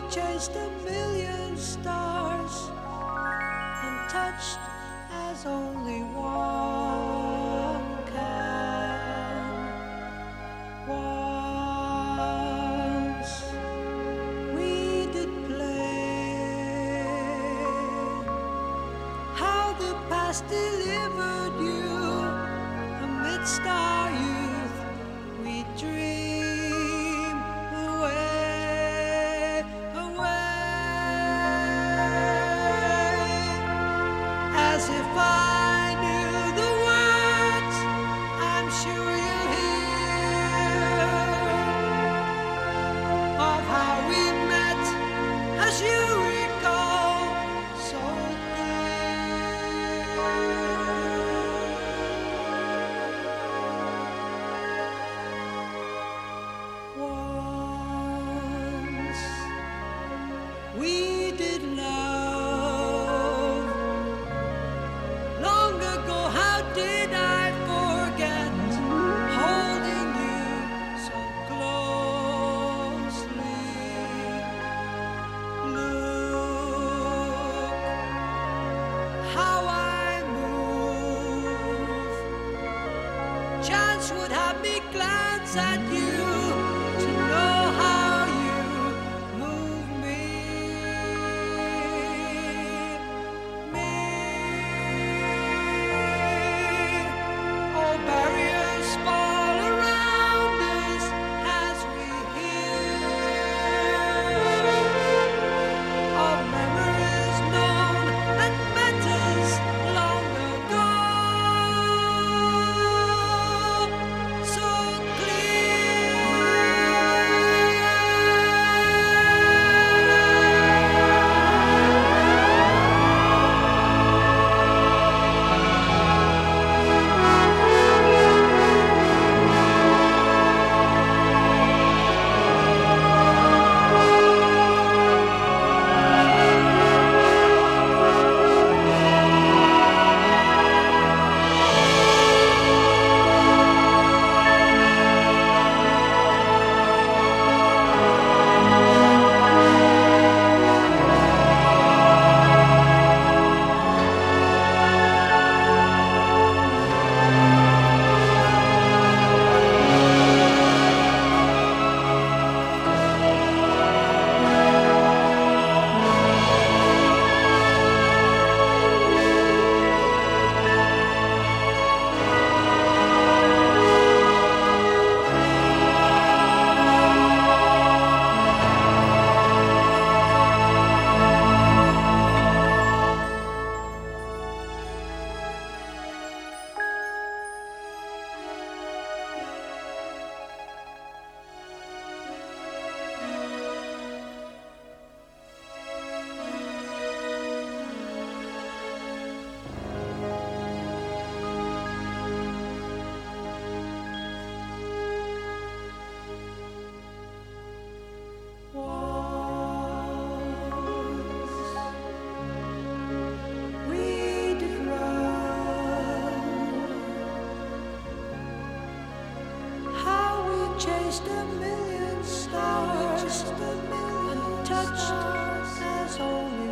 chased a million stars and touched as only one can. Once we did play, how the past delivered you amidst our youth. We dream away, as if I knew the words. I'm sure you'll hear of how we met, as you recall so clear. Once we did love. Long ago, how did I forget holding you so closely? Look how I move. Chance would have me glance at you to know how you move me. All barriers fall around us as we hear of memories known and matters long ago. So chased a million stars and touched as only